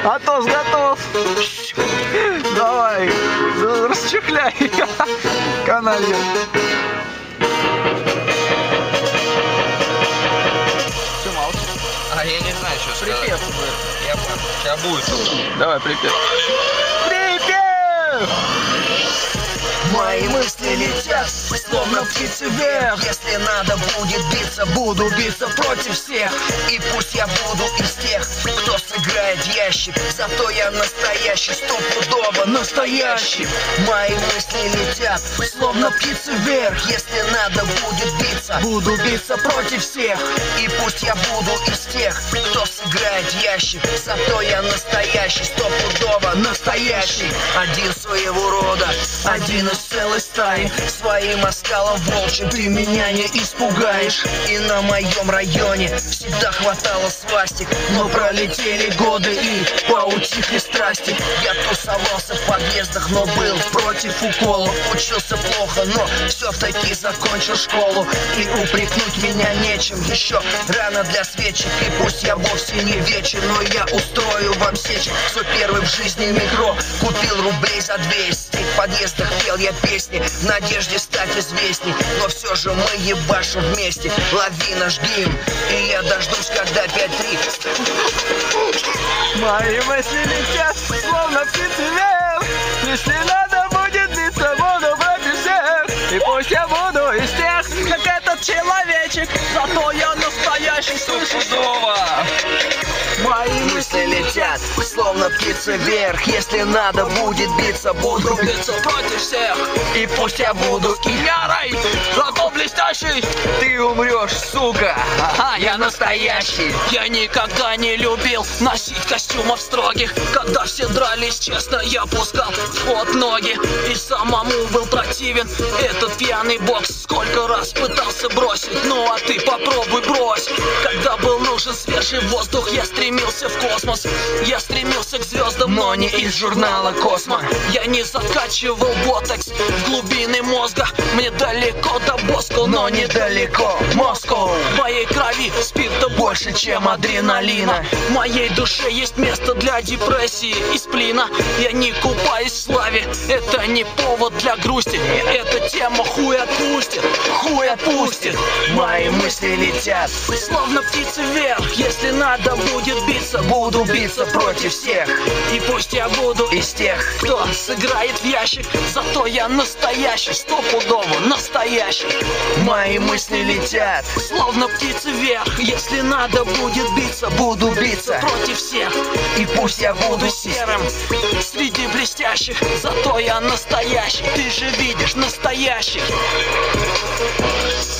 Атос готов. Давай, расчехляй каналья. Все, молчишь? А я не знаю, что сказать. Припев. Я понял. Сейчас будет. Давай, припев. Припев! Мои мысли летят, словно птицы вверх. Если надо будет биться, буду биться против всех. И пусть я буду из тех, кто сыграет ящик, зато я настоящий, стопудово настоящий. Мои мысли летят, словно птицы вверх. Если надо будет биться, буду биться против всех. И пусть я буду из тех, кто сыграет ящик, зато я настоящий, стопудово настоящий. Один своего рода, один из целой стаи. Своим оскалом волчьим ты меня не испугаешь. И на моем районе всегда хватало свастик, но пролетели годы и поутихли страсти. Я тусовался в подъездах, но был против уколов. Учился плохо, но все-таки закончил школу. И упрекнуть меня нечем, еще рано для свечек. И пусть я вовсе не вечен, но я устрою вам сечь. Свой первый в жизни метро купил рублей за 200. В подъездах пел я песни в надежде стать известней. Но все же мы ебашим вместе. Лови наш гимн, и я дождусь, когда 5-3. Мои мысли летят, словно птицы вверх. Если надо будет биться, буду против всех. И пусть я буду из тех, как этот человечек, зато я настоящий, слышишь? Мои мысли летят, словно птицы вверх. Если надо будет биться, буду биться против всех. И пусть я буду ярой, зато блестящий. Ты умрешь, сука. Ага, я настоящий. Я никогда не любил носить костюмов строгих. Когда все дрались честно, я пускал в ход ноги. И самому был противен этот пьяный бокс. Сколько раз пытался бросить, ну а ты попробуй брось. Когда был нужен свежий воздух, я стремился в космос. Я стремился к звездам, но не из журнала Космо. Я не закачивал ботокс в глубины мозга. Мне далеко до Боско, но недалеко Москва. В моей крови спирта больше, чем адреналина. В моей душе есть место для депрессии и сплина. Я не купаюсь в славе, это не повод для грусти. И эта тема хуй отпустит, хуй отпустит. Мои мысли летят, Словно птицы вверх. Если надо будет биться, буду биться против всех. и пусть я буду Из тех, кто сыграет в ящик, зато я настоящий, стопудово настоящий. мои мысли летят, Словно птицы вверх. Если надо будет биться, буду биться против всех. и пусть я буду Буду серым среди блестящих, зато я настоящий. Ты же видишь, настоящий.